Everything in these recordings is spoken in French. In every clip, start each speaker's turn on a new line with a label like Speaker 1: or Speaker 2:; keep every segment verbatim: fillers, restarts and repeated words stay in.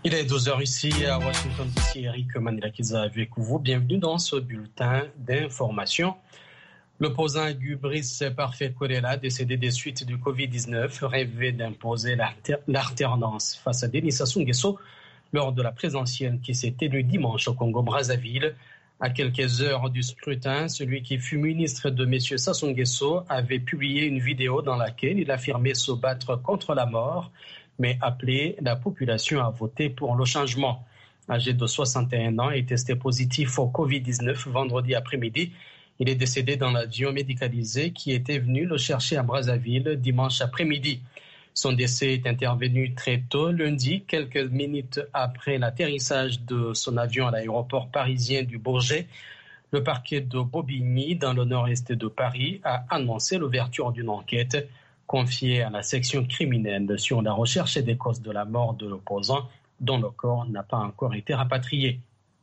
Speaker 1: Il est douze heures ici à Washington D C. Eric Manilakiza avec vous. Bienvenue dans ce bulletin d'information. L'opposant Gubris Parfait Kolela, décédé des suites du covid dix-neuf, rêvait d'imposer l'alternance face à Denis Sassou Nguesso lors de la présidentielle qui s'est tenue dimanche au Congo-Brazzaville. À quelques heures du scrutin, celui qui fut ministre de M. Sassou Nguesso avait publié une vidéo dans laquelle il affirmait se battre contre la mort, mais appelait la population à voter pour le changement. Âgé de soixante et un ans et testé positif au covid dix-neuf vendredi après-midi, il est décédé dans l'avion médicalisé qui était venu le chercher à Brazzaville dimanche après-midi. Son décès est intervenu très tôt, lundi, quelques minutes après l'atterrissage de son avion à l'aéroport parisien du Bourget. Le parquet de Bobigny, dans le nord-est de Paris, a annoncé l'ouverture d'une enquête confiée à la section criminelle sur la recherche des causes de la mort de l'opposant, dont le corps n'a pas encore été rapatrié.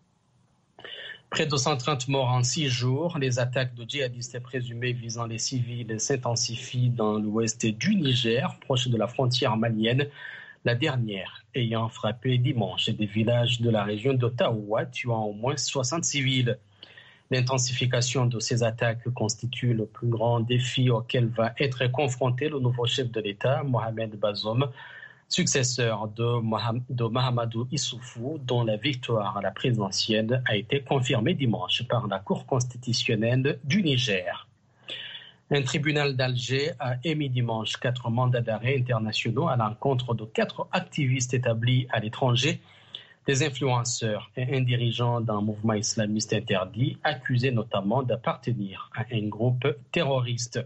Speaker 1: Près de cent trente morts en six jours, les attaques de djihadistes présumés visant les civils s'intensifient dans l'ouest du Niger, proche de la frontière malienne, la dernière ayant frappé dimanche des villages de la région de Taoua, tuant au moins soixante civils. L'intensification de ces attaques constitue le plus grand défi auquel va être confronté le nouveau chef de l'État, Mohamed Bazoum, successeur de, Moham- de Mahamadou Issoufou, dont la victoire à la présidentielle a été confirmée dimanche par la Cour constitutionnelle du Niger. Un tribunal d'Alger a émis dimanche quatre mandats d'arrêt internationaux à l'encontre de quatre activistes établis à l'étranger, des influenceurs et un dirigeant d'un mouvement islamiste interdit, accusés notamment d'appartenir à un groupe terroriste.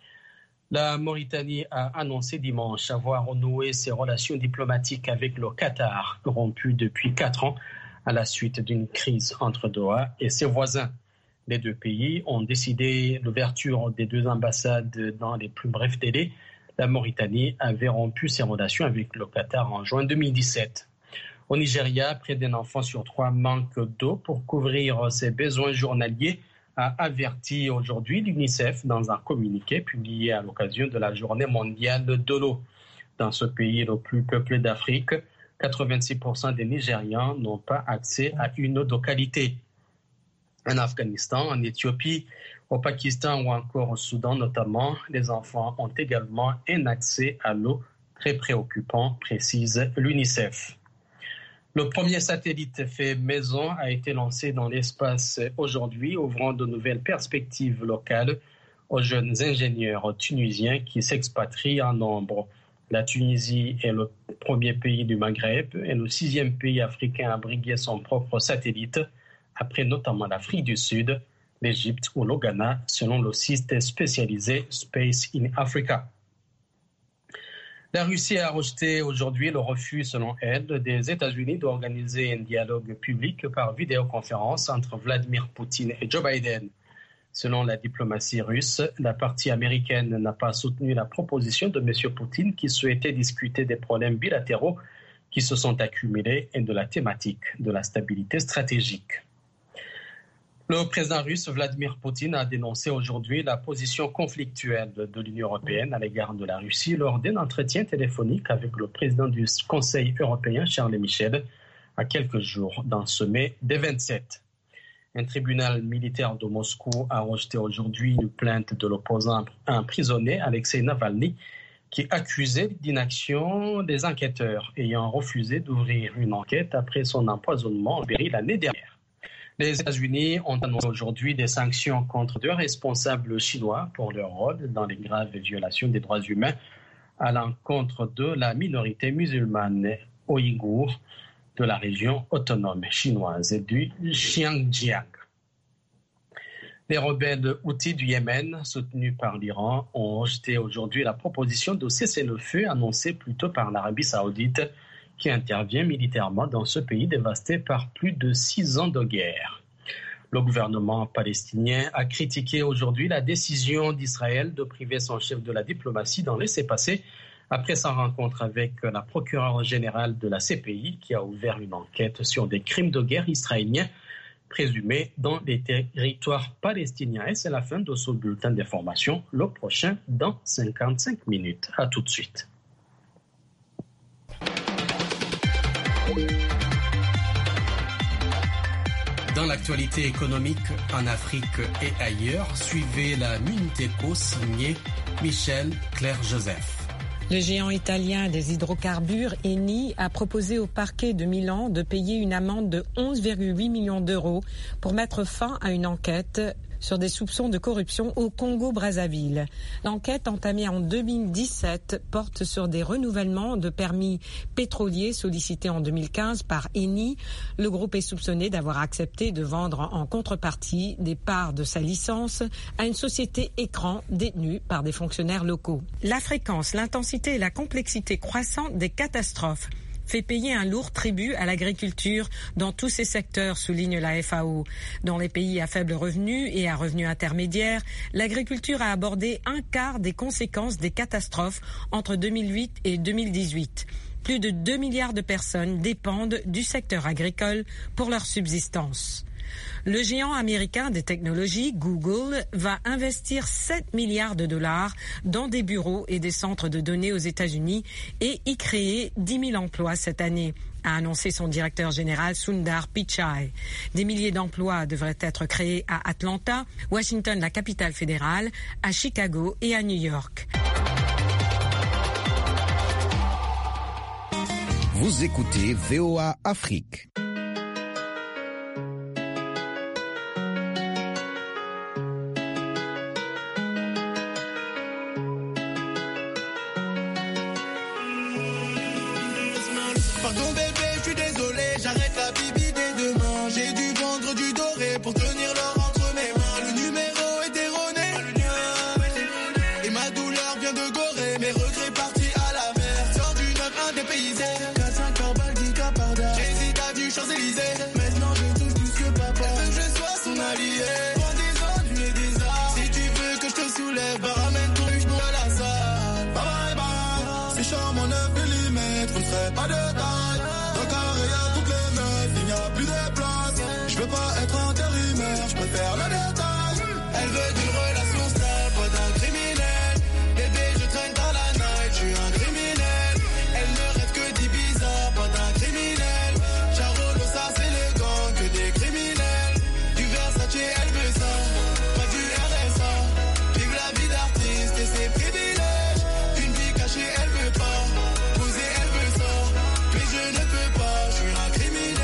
Speaker 1: La Mauritanie a annoncé dimanche avoir renoué ses relations diplomatiques avec le Qatar, rompues depuis quatre ans à la suite d'une crise entre Doha et ses voisins. Les deux pays ont décidé l'ouverture des deux ambassades dans les plus brefs délais. La Mauritanie avait rompu ses relations avec le Qatar en juin deux mille dix-sept. Au Nigeria, près d'un enfant sur trois manque d'eau pour couvrir ses besoins journaliers, a averti aujourd'hui l'UNICEF dans un communiqué publié à l'occasion de la Journée mondiale de l'eau. Dans ce pays le plus peuplé d'Afrique, quatre-vingt-six pour cent des Nigérians n'ont pas accès à une eau de qualité. En Afghanistan, en Éthiopie, au Pakistan ou encore au Soudan notamment, les enfants ont également un accès à l'eau très préoccupant, précise l'UNICEF. Le premier satellite fait maison a été lancé dans l'espace aujourd'hui, ouvrant de nouvelles perspectives locales aux jeunes ingénieurs tunisiens qui s'expatrient en nombre. La Tunisie est le premier pays du Maghreb et le sixième pays africain à briguer son propre satellite, après notamment l'Afrique du Sud, l'Égypte ou le Ghana, selon le site spécialisé Space in Africa. La Russie a rejeté aujourd'hui le refus, selon elle, des États-Unis d'organiser un dialogue public par vidéoconférence entre Vladimir Poutine et Joe Biden. Selon la diplomatie russe, la partie américaine n'a pas soutenu la proposition de M. Poutine qui souhaitait discuter des problèmes bilatéraux qui se sont accumulés et de la thématique de la stabilité stratégique. Le président russe Vladimir Poutine a dénoncé aujourd'hui la position conflictuelle de l'Union européenne à l'égard de la Russie lors d'un entretien téléphonique avec le président du Conseil européen Charles Michel à quelques jours d'un sommet des vingt-sept. Un tribunal militaire de Moscou a rejeté aujourd'hui une plainte de l'opposant emprisonné Alexei Navalny qui accusait d'inaction des enquêteurs ayant refusé d'ouvrir une enquête après son empoisonnement en Sibérie l'année dernière. Les États-Unis ont annoncé aujourd'hui des sanctions contre deux responsables chinois pour leur rôle dans les graves violations des droits humains à l'encontre de la minorité musulmane ouïghour de la région autonome chinoise du Xinjiang. Les rebelles houthis du Yémen, soutenus par l'Iran, ont rejeté aujourd'hui la proposition de cessez-le-feu annoncée plus tôt par l'Arabie saoudite, qui intervient militairement dans ce pays dévasté par plus de six ans de guerre. Le gouvernement palestinien a critiqué aujourd'hui la décision d'Israël de priver son chef de la diplomatie d'en laisser passer après sa rencontre avec la procureure générale de la C P I qui a ouvert une enquête sur des crimes de guerre israéliens présumés dans les territoires palestiniens. Et c'est la fin de ce bulletin d'information. Le prochain dans cinquante-cinq minutes. À tout de suite. Dans l'actualité économique en Afrique et ailleurs, suivez la Minute Éco signée Michel Claire-Joseph.
Speaker 2: Le géant italien des hydrocarbures, Eni, a proposé au parquet de Milan de payer une amende de onze virgule huit millions d'euros pour mettre fin à une enquête sur des soupçons de corruption au Congo-Brazzaville. L'enquête entamée en deux mille dix-sept porte sur des renouvellements de permis pétroliers sollicités en deux mille quinze par Eni. Le groupe est soupçonné d'avoir accepté de vendre en contrepartie des parts de sa licence à une société écran détenue par des fonctionnaires locaux. La fréquence, l'intensité et la complexité croissante des catastrophes fait payer un lourd tribut à l'agriculture dans tous ces secteurs, souligne la F A O. Dans les pays à faible revenu et à revenu intermédiaire, l'agriculture a abordé un quart des conséquences des catastrophes entre deux mille huit et deux mille dix-huit. Plus de deux milliards de personnes dépendent du secteur agricole pour leur subsistance. Le géant américain des technologies, Google, va investir sept milliards de dollars dans des bureaux et des centres de données aux États-Unis et y créer dix mille emplois cette année, a annoncé son directeur général Sundar Pichai. Des milliers d'emplois devraient être créés à Atlanta, Washington, la capitale fédérale, à Chicago et à New York.
Speaker 3: Vous écoutez V O A Afrique.
Speaker 4: Pardon bébé, je suis désolé, j'arrête la bibi dès demain. J'ai dû vendre du doré pour tenir l'or entre mes mains. Le numéro est erroné et ma douleur vient de Gorée. Mes regrets partis à la mer, sors du neuf un dépaysé. K cinq Carbal, dix K Parda. J'hésite à du Champs-Élysées. Maintenant je touche plus que papa. Elle veut que je sois son allié. Prends des ennuis et des arts. Si tu veux que je te soulève, bah ramène ton huche à la salle. Bye bye bye. C'est charme en neuf millimètres, on ne ferait pas de taille. Je veux pas être intérimaire, je préfère le détail. Elle veut d'une relation stable, pas d'un criminel. Bébé, je traîne dans la night, je suis un criminel. Elle ne rêve que d'Ibiza, pas d'un criminel. Charolo, ça c'est les gangs, que des criminels. Du Versace, elle veut ça, pas du R S A. Vive la vie d'artiste et ses privilèges. Une vie cachée, elle veut pas. Poser, elle veut ça. Mais je ne peux pas, je suis un criminel.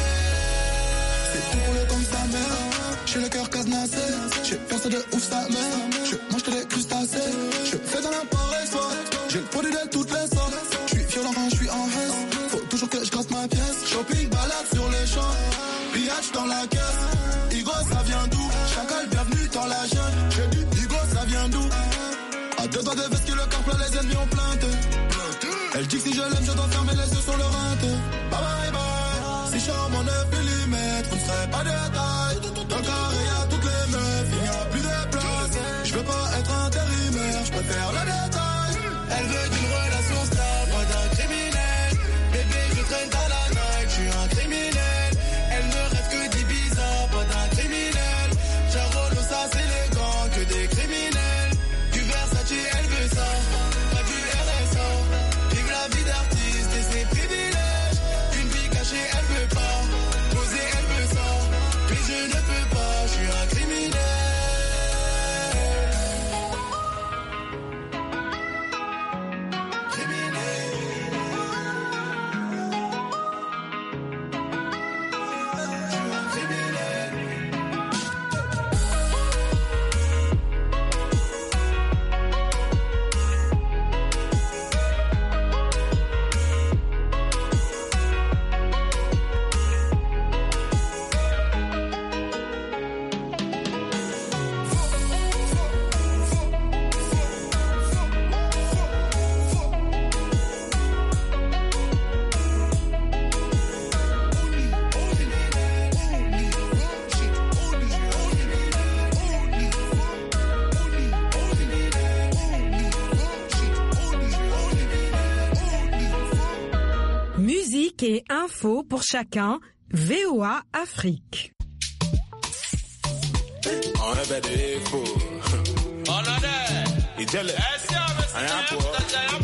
Speaker 4: J'ai le cœur cadenassé, j'ai pensé de ouf sa mère. Je mange que des crustacés, je fais dans la paresse. J'ai le produit de toutes les sortes. Je suis violent quand je suis en haisse. Faut toujours que je gratte ma pièce. Shopping, balade sur les champs. Pillage dans la caisse. Igo, ça vient d'où? Chacal, bienvenue dans la jungle. J'ai dit Igo, ça vient d'où? À deux doigts de veste que le corps plein, les ennemis ont plainte. Elle dit que si je l'aime, je dois fermer les yeux sur le rinté. Bye bye bye. Si charme en neuf millimètres, on ne ferait pas de taille. Dans le carré, y'a toutes les meufs, il n'y a plus de place. Je veux pas être intérimaire, je préfère le détail. Elle veut d'une relation stable, pas d'un criminel. Bébé, je traîne dans la night, je suis un criminel. Elle ne rêve que d'Ibiza, pas d'un criminel. Charolo, ça c'est les gangs, que des criminels. Du Versace, elle veut ça, pas du R S A. Vive la vie d'artiste et ses privilèges. Une vie cachée, elle veut pas. Poser, elle veut ça. Mais je ne peux pas, je suis un criminel.
Speaker 2: Musique et info pour chacun, V O A Afrique.
Speaker 5: On a des faux. On a des.